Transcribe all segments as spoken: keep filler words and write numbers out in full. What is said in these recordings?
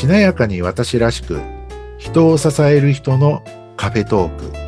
しなやかに私らしく、人を支える人のカフェトーク。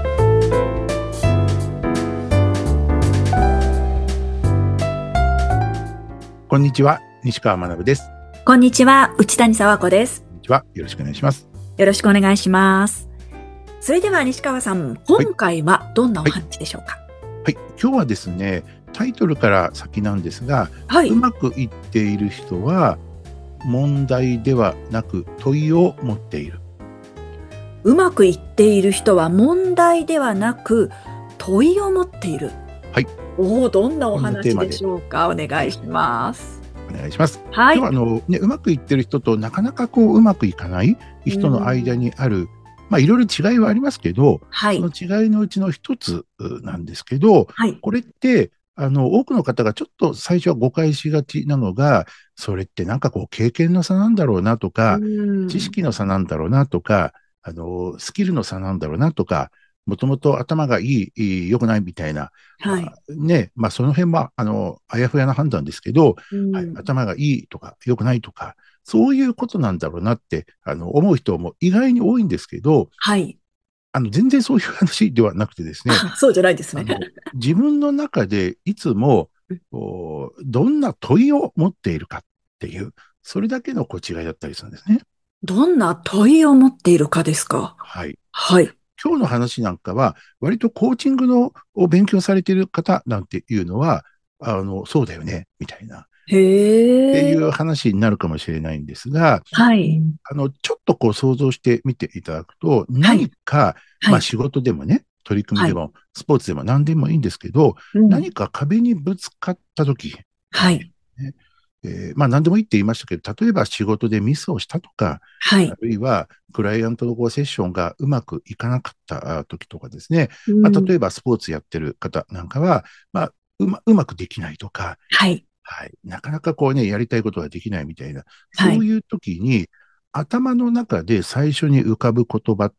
こんにちは、西川学です。 こんにちは、内谷沢子です。 こんにちは、よろしくお願いします。 よろしくお願いします。それでは西川さん、今回はどんなお話でしょうか？ はい、はい、今日はですね、タイトルから先なんですが、はい、うまくいっている人は問題ではなく問いを持っている。 うまくいっている人は問題ではなく問いを持っている。 はい。 おお、どんなお話でしょうか？お願いします。 お願いします。 はい。 今日はあの、ね、うまくいってる人となかなかこううまくいかない人の間にある、まあいろいろ違いはありますけど、はい、その違いのうちの一つなんですけど、はい、これってあの多くの方がちょっと最初は誤解しがちなのが、それってなんかこう経験の差なんだろうなとか、知識の差なんだろうなとか、あのスキルの差なんだろうなとか、もともと頭がいい、良くないみたいな、はい、まあ、ね、まあその辺は、あの、あやふやな判断ですけど、はい、頭がいいとか、良くないとか、そういうことなんだろうなって、あの、思う人も意外に多いんですけど、はい。あの、全然そういう話ではなくてですね。 そうじゃないですね。 自分の中でいつも、どんな問いを持っているかっていう、それだけのこう違いだったりするんですね。 どんな問いを持っているかですか？ はい。 はい。 今日の話なんかは、割とコーチングのを勉強されている方なんていうのは、あの、そうだよね、みたいな。 へー。 っていう話になるかもしれないんですが、 はい。 あの、ちょっとこう想像してみていただくと、何か、はい、まあ仕事でもね、取り組みでも、はい、スポーツでも何でもいいんですけど、うん、何か壁にぶつかったとき、はい。ね、えー、まあ何でもいいって言いましたけど、例えば仕事でミスをしたとか、はい、あるいはクライアントのこうセッションがうまくいかなかった時とかですね、うん、まあ、例えばスポーツやってる方なんかは、まあ、うま、うまくできないとか、はい。はい。なかなかこうね、やりたいことができないみたいな、そういう時に、はい、頭の中で最初に浮かぶ言葉って、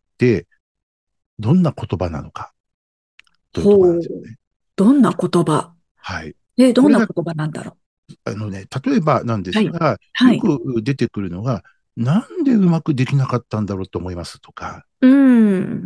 どんな言葉なのか、というところなんですよね。 どんな言葉？ はい。 え、どんな言葉なんだろう。 あのね、例えばなんですが、はいはい、よく出てくるのが、なんでうまくできなかったんだろうと思いますとか、うん、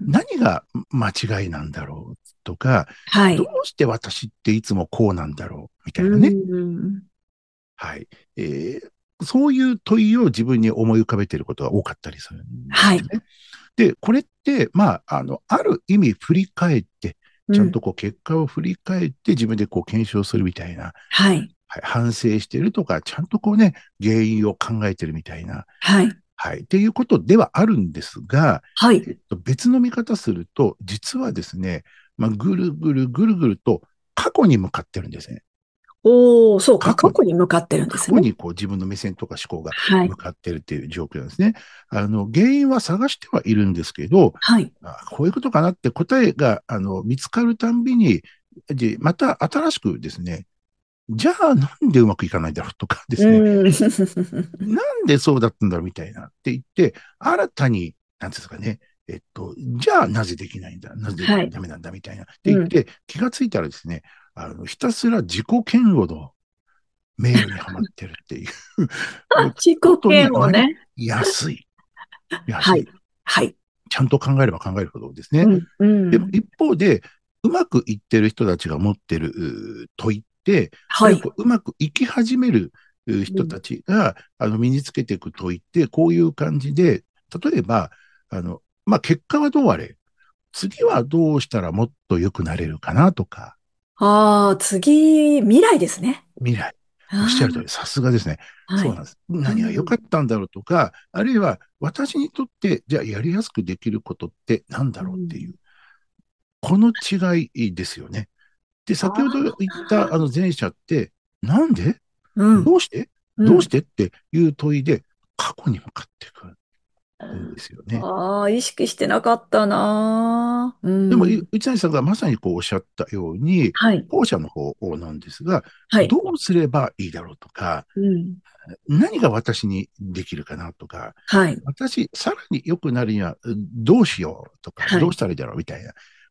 何が間違いなんだろうとか、はい、どうして私っていつもこうなんだろうみたいなね。うんはい、えー。そういう問いを自分に思い浮かべていることが多かったりするんですね。はい、で、これって、まあ、あの、ある意味振り返って、ちゃんとこう結果を振り返って自分でこう検証するみたいな。はい。はい、反省してるとか、ちゃんとこうね、原因を考えてるみたいな。はい。はい。っていうことではあるんですが、はい。えっと、別の見方すると、実はですね、まあ、ぐるぐるぐるぐると過去に向かってるんですね。 おー、そうか、過去に向かってるんですね。 過去にこう自分の目線とか思考が向かってるっていう状況なんですね。はい、あの、原因は探してはいるんですけど、はい。あ、こういうことかなって答えが、あの、見つかるたんびに、で、また新しくですね、じゃあなんでうまくいかないんだろうとかですね。なんでそうだったんだろうみたいなって言って、新たに、なんですかね、えっと、じゃあなぜできないんだ、なぜダメなんだみたいな、はい、って言って、うん、気がついたらですね、あの、ひたすら自己嫌悪の迷路にはまってるっていう。 自己嫌悪ね。 安い。安い。 はい。はい。 ちゃんと考えれば考えるほどですね。うんうん、でも一方で、うまくいってる人たちが持ってる問いって、はい、うまくいき始める人たちが、うん、あの身につけていく問いって、こういう感じで、例えば、あの、まあ、結果はどうあれ、次はどうしたらもっと良くなれるかなとか。 ああ、次、未来ですね。 未来。おっしゃる通り、さすがですね。はい、そうなんです。何が良かったんだろうとか、うん、あるいは私にとって、じゃあやりやすくできることって何だろうっていう、うん、この違いですよね。で、先ほど言ったあの前者って、なんで、うん、どうして、うん、どうしてっていう問いで過去に向かっていくんですよね。 ああ、意識してなかったな、うん、 でも、内谷さんがまさにこうおっしゃったように、はい、後者の方なんですが、はい、どうすればいいだろうとか、うん、何が私にできるかなとか、はい、私、さらに良くなるにはどうしようとか、はい、どうしたらいいだろうみたいな、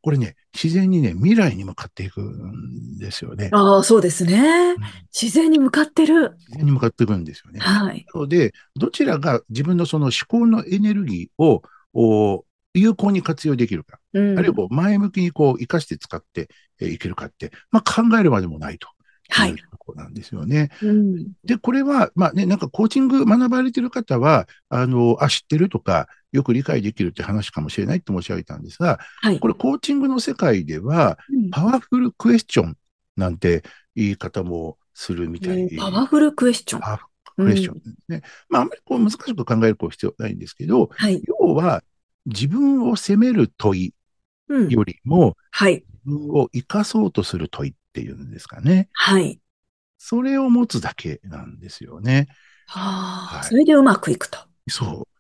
これね、自然にね、未来に向かっていくんですよね。 ああ、そうですね。 うん、 自然に向かってる。 自然に向かっていくんですよね。 はい。 なので、どちらが自分のその思考のエネルギーをお有効に活用できるか、 うん。 あるいはこう前向きにこう生かして使っていけるかって、まあ、考えるまでもないというはい。 ところなんですよね。 うん。 で、これは、まあね、なんかコーチング学ばれている方は、あの、あ、知ってるとか、よく理解できるって話かもしれないって申し上げたんですが、 はい。 これコーチングの世界では、 うん。 パワフルクエスチョンなんて言い方もするみたい。 おーパワフルクエスチョン。 パワフルうん。 クエスチョンですね。まあ、あんまりこう難しく考える必要ないんですけど、 はい。 要は自分を責める問いうん。 よりも、 はい。 自分を生かそうとする問いっていうんですかね。 はい。 それを持つだけなんですよね。 はあ、 はい。 それでうまくいくと。 そう。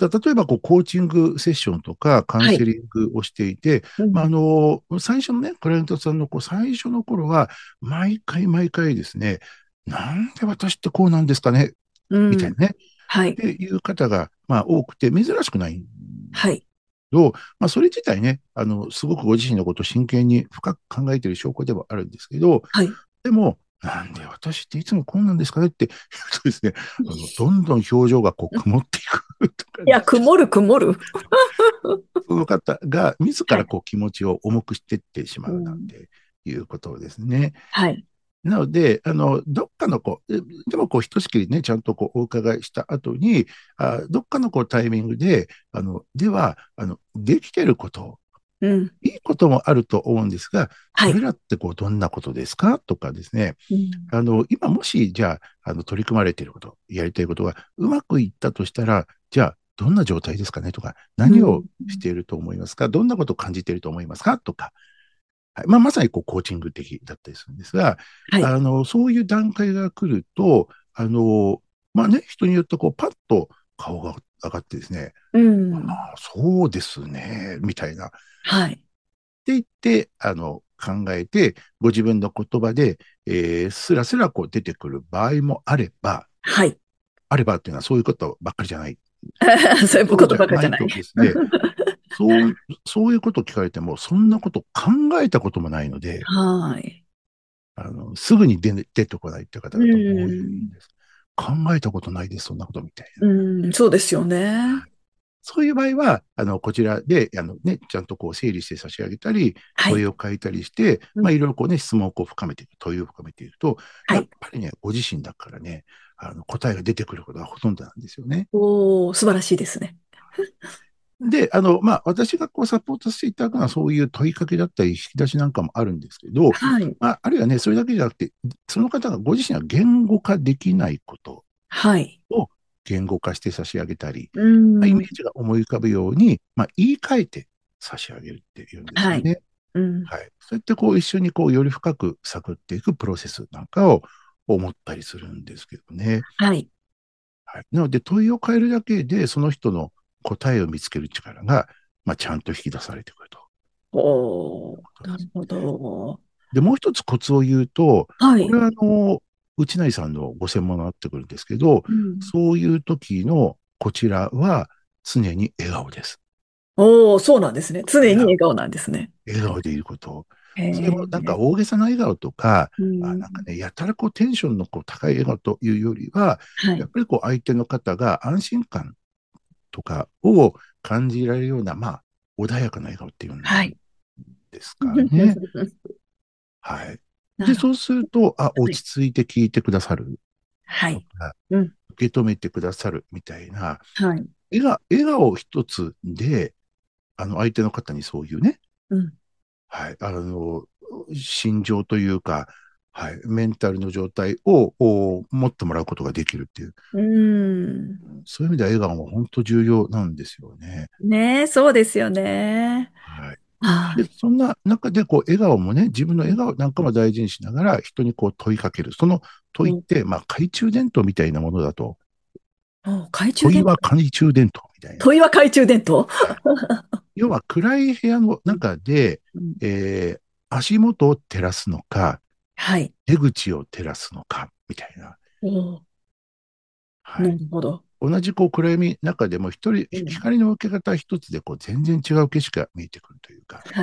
だ例えば、こう、コーチングセッションとかカウンはい。 セリングをしていて、まあ、 うん。 あの、最初のね、クライアントさんのこう最初の頃は、毎回毎回ですね、なんで私ってこうなんですかねうん。 みたいなね、 はい。 っていう方が、まあ、多くて、珍しくないんはい。 ど、まあ、それ自体ね、あの、すごくご自身のことを真剣に深く考えている証拠ではあるんですけど、 はい。 でも、なんで私っていつもこうなんですかねって言うとですね、あの、どんどん表情がこう曇っていくとかね、 いや、曇る曇る。 その方が自はい。 らこう気持ちを重くしていってしまうなんうん。 ていうことですね。 はい。 なので、あの、どっかのこう、でもこう、ひとしきりね、ちゃんとこう、お伺いした後に、あ、どっかのこう、タイミングで、あの、では、あの、できてることうん。 いいこともあると思うんですが、 はい。 それらってこうどんなことですかとかですね、 うん。 あの、今もし、じゃあ、あの、取り組まれていること、やりたいことがうまくいったとしたら、じゃあ、どんな状態ですかねとか、何をうん。 していると思いますか、どんなことを感じていると思いますかとか、はい、まあ、まさにこうコーチング的だったりするんですが、 はい。 あの、そういう段階が来ると、あの、まあね、人によってこう、パッと顔が上がってですね、 うあん。 あ、そうですね、みたいな、 はい。 って言って、あの、考えて、ご自分の言葉で、えー、スラスラこう出てくる場合もあれば、 はい。 あればっていうのはそういうことばっかりじゃない。 そういうそうことじゃないばっかじゃない。 とですね、そう、そういうことを聞かれても、そんなこと考えたこともないので、 はい。 あの、すぐに出出てこないっていう方う 々も多いん。 んです。考えたことないです、そんなことみたいな。 うん。そうですよね。 そういう場合は、あの、こちらで、あのね、ちゃんとこう整理して差し上げたり、 はい。 問いを書いたりして、 うん。 まあいろいろこうね、質問をこう深めていく、問いを深めていくと、やっはい。 ぱりね、ご自身だからね、あの、答えが出てくることがほとんどなんですよね。 おー、素晴らしいですね。 で、あの、まあ、私がこうサポートしていただくのはそういう問いかけだったり、引き出しなんかもあるんですけど、 はい。 まあ、あるいはね、それだけじゃなくて、その方がご自身が言語化できないことはい。 を言語化して差し上げたり、 うまあ、イメん。 ージが思い浮かぶように、まあ、言い換えて差し上げるっていうんですはい。 かね。 うん。 はい。そうやってこう一緒にこうより深く探っていくプロセスなんかを思ったりするんですけどね。 はい。 はい。なので問いを変えるだけでその人の答えを見つける力が、まあ、ちゃんと引き出されてくるというおー、 ことです。 なるほど。 で、もう一つコツを言うと、 はい。 これはあの、内成さんのご専門になってくるんですけど、 うん。 そういう時のこちらは常に笑顔です。 おー、そうなんですね。常笑顔。 に笑顔なんですね。 笑顔でいること。 へそれもなんかえ。 大げさな笑顔とか、 うあ、 ん。 なんかね、やたらこうテンションのこう高い笑顔というよりは、 はい。 やっぱりこう相手の方が安心感とかを感じられるような、まあ、穏やかな笑顔っていうんはい。 ですかね。はい。で、 なるほそうすると、あ、 ど。はい。 落ち着いて聞いてくださるはい。 とか、 うん。 受け止めてくださるみたいな、 はい。 笑顔、笑顔一つで、あの、相手の方にそういうね、 うん。 はい、あの、心情というか、はい、メンタルの状態をお持ってもらうことができるっていう、 うーん。 そういう意味では笑顔も本当重要なんですよね。 ねえ、そうですよね。 はい。で、 はい。 そんな中で、こう、笑顔もね、自分の笑顔なんかも大事にしながら、人にこう問いかける。その問いっお、 て、まあ、懐中電灯みたいなものだと、 お、懐中問い電灯。 は懐中電灯みたいな。 問いは懐中電灯。 はい。要は暗い部屋のうん。 中で、 うん。 えー足元を照らすのか、 はい。 出口を照らすのか、みたいな。 お、 はい。 なるほど。 同じこう暗闇の中でも一人、 うん。 光の受け方一つでこう全然違う景色が見えてくるというか、 はい。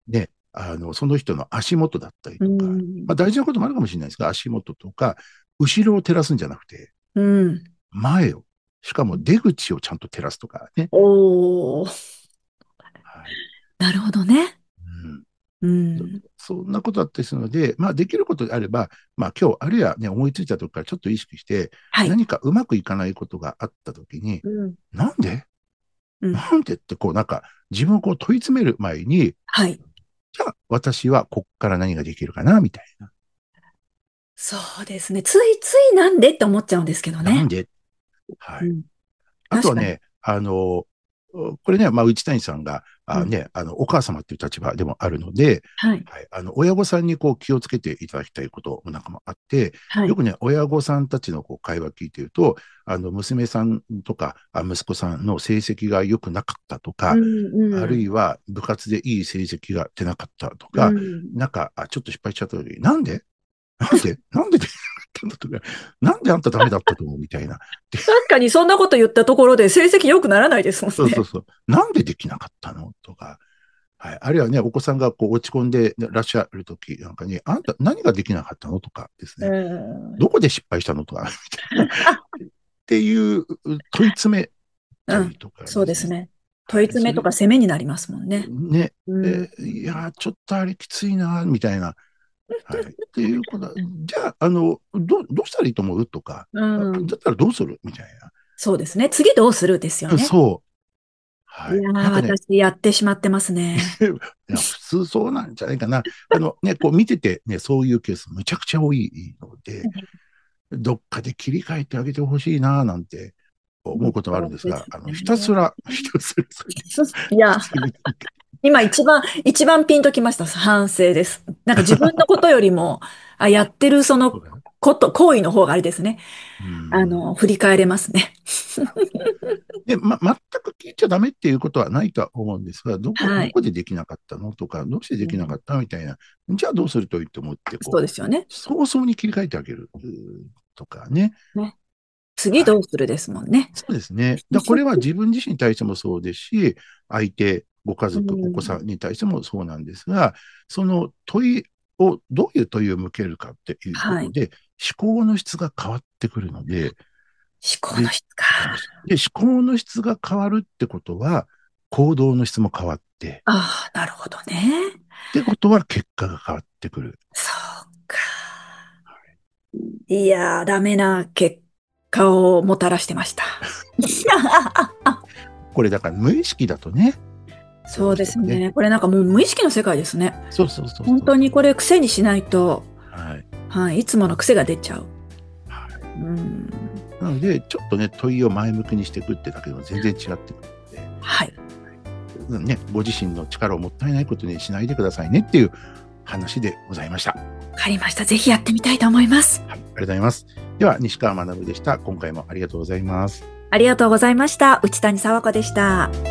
で、あの、その人の足元だったりとか、まあ大事なこともあるかもしれないですが、足元とか、後ろを照らすんじゃなくて、うん、前を、しかも出口をちゃんと照らすとかね。おー。はい、 なるほどね。 うん。うん、そんなことだったりするので、まあできることであれば、まあ今日、あるいはね、思いついた時からちょっと意識して、はい、何かうまくいかないことがあった時に、うん、なんで、うん、なんでってこうなんか自分をこう問い詰める前に、はい。じゃあ私はこっから何ができるかなみたいな。 そうですね。ついついなんでって思っちゃうんですけどね。 なんではい。うん、あとはね、あの、これね、まあ、内谷さんが、あね、うん、あの、お母様っていう立場でもあるので、はい。はい、あの、親御さんにこう気をつけていただきたいことなんかもあって、はい、よくね、親御さんたちのこう会話聞いてると、あの、娘さんとか、あ息子さんの成績が良くなかったとか、うんうん、あるいは部活でいい成績が出なかったとか、うん、なんか、あ、ちょっと失敗しちゃった時に、なんでなんでなんでできなかったんだとか、なんであんたダメだったと思うみたいな。 確かにそんなこと言ったところで成績良くならないですもんね。 そうそうそう。なんでできなかったのとか。はい。あるいはね、お子さんがこう落ち込んでらっしゃるときなんかに、あんた何ができなかったのとかですね。どこで失敗したのとか、みたいな。っていう問い詰めたりとか、ねうん、そうですね。問い詰めとか攻めになりますもんね。 ね。うん、えいや、ちょっとあれきついな、みたいな。はい。っていうことは、じゃあ、あの、ど、どうしたらいいと思うとか、うん、だったらどうするみたいな。 そうですね。次どうするですよね。 そう。はい。 いやー、ね、私やってしまってますね。 いや普通そうなんじゃないかな。あのね、こう見ててね、そういうケースむちゃくちゃ多いので、どっかで切り替えてあげてほしいな、なんて思うことはあるんですが、すね、あの、ひたすら、ひたすら、 いや、今一番、一番ピンときました。反省です。なんか自分のことよりも、あ、やってるそのこと、行為の方があれですね。あの、振り返れますね。 で、ま、全く聞いちゃダメっていうことはないとは思うんですが、どこ、はい、どこでできなかったのとか、どうしてできなかったみたいな、うん、じゃあどうするといいと思って、こう、 そうですよね。 早々に切り替えてあげるとかね。 ね、次どうするですもんね。 はい、そうですね。だこれは自分自身に対してもそうですし、相手、ご家族、お子さんに対してもそうなんですが、その問いを、どういう問いを向けるかっていうことで、はい、思考の質が変わってくるので、 思考の質か。 で、思考の質が変わるってことは、行動の質も変わって。 ああ、なるほどね。 ってことは、結果が変わってくる。 そうか。はい、いやー、ダメな結果をもたらしてました。 これだから無意識だとね。 そうですね。ねこれなんかもう無意識の世界ですね。 そうそうそうそう。 本当にこれ癖にしないと、はい。はい。いつもの癖が出ちゃう。はい。 うん。なので、ちょっとね、問いを前向きにしていくってだけでも全然違ってくるので。はい。ね、ご自身の力をもったいないことにしないでくださいねっていう話でございました。 わかりました。ぜひやってみたいと思います。 はい。ありがとうございます。では、西川学でした。今回もありがとうございます。 ありがとうございました。内谷佐和子でした。